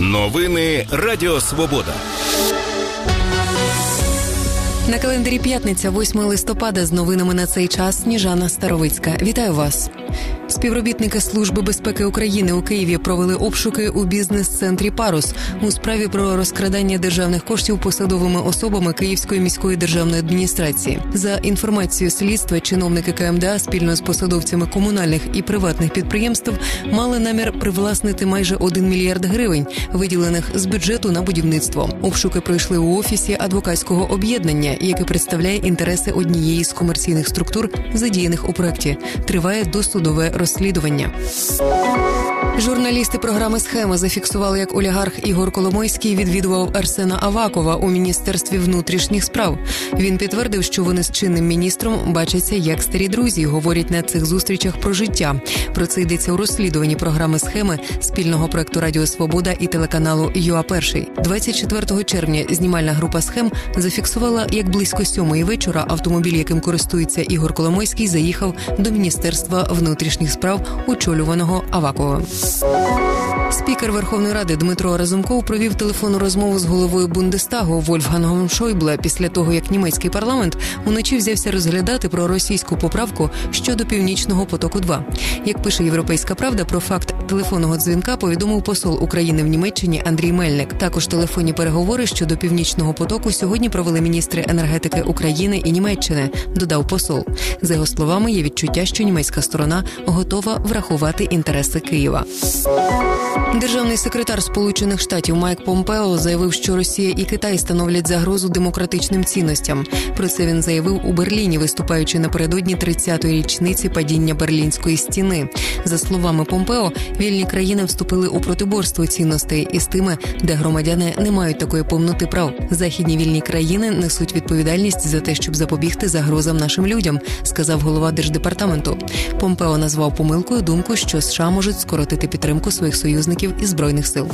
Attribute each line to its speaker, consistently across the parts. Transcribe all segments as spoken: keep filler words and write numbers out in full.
Speaker 1: Новини Радіо Свобода.
Speaker 2: На календарі п'ятниця, восьмого листопада, з новинами на цей час Сніжана Старовицька. Вітаю вас. Співробітники Служби безпеки України у Києві провели обшуки у бізнес-центрі «Парус» у справі про розкрадання державних коштів посадовими особами Київської міської державної адміністрації. За інформацією слідства, чиновники ка ем де а спільно з посадовцями комунальних і приватних підприємств мали намір привласнити майже один мільярд гривень, виділених з бюджету на будівництво. Обшуки пройшли у офісі адвокатського об'єднання, яке представляє інтереси однієї з комерційних структур, задіяних у проєкті. Триває досудове розслідування. Журналісти програми «Схема» зафіксували, як олігарх Ігор Коломойський відвідував Арсена Авакова у Міністерстві внутрішніх справ. Він підтвердив, що вони з чинним міністром бачаться як старі друзі, говорять на цих зустрічах про життя. Про це йдеться у розслідуванні програми «Схеми» спільного проекту Радіо Свобода і телеканалу ю а Перший. двадцять четвертого червня знімальна група «Схем» зафіксувала, як близько сьомої вечора автомобіль, яким користується Ігор Коломойський, заїхав до Міністерства внутрішніх справ, очолюваного Аваковим. Спікер Верховної Ради Дмитро Разумков провів телефонну розмову з головою Бундестагу Вольфгангом Шойбле після того, як німецький парламент уночі взявся розглядати проросійську поправку щодо Північного потоку-два. Як пише «Європейська правда», про факт телефонного дзвінка повідомив посол України в Німеччині Андрій Мельник. Також телефонні переговори щодо Північного потоку сьогодні провели міністри енергетики України і Німеччини, додав посол. За його словами, є відчуття, що німецька сторона готова врахувати інтереси Києва. Державний секретар Сполучених Штатів Майк Помпео заявив, що Росія і Китай становлять загрозу демократичним цінностям. Про це він заявив у Берліні, виступаючи напередодні тридцятої річниці падіння Берлінської стіни. За словами Помпео, вільні країни вступили у протиборство цінностей із тими, де громадяни не мають такої повноти прав. Західні вільні країни несуть відповідальність за те, щоб запобігти загрозам нашим людям, сказав голова Держдепартаменту. Помпео назвав помилкою думку, що США можуть скоротити підтримку своїх союзників і Збройних сил.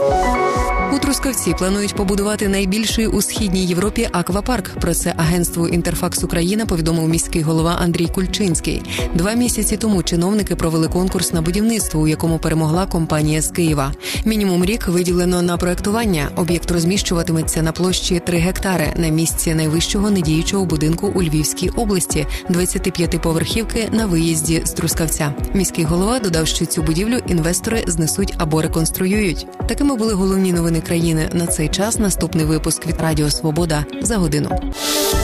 Speaker 2: У Трускавці планують побудувати найбільший у Східній Європі аквапарк. Про це агентству «Інтерфакс Україна» повідомив міський голова Андрій Кульчинський. Два місяці тому чиновники провели конкурс на будівництво, у якому перемогла компанія з Києва. Мінімум рік виділено на проектування. Об'єкт розміщуватиметься на площі три гектари на місці найвищого недіючого будинку у Львівській області, двадцятип'ятиповерхівки на виїзді з Трускавця. Міський голова додав, що цю будівлю інвестори знесуть або реконструюють. Такими були головні новини країни на цей час. Наступний випуск від Радіо Свобода за годину.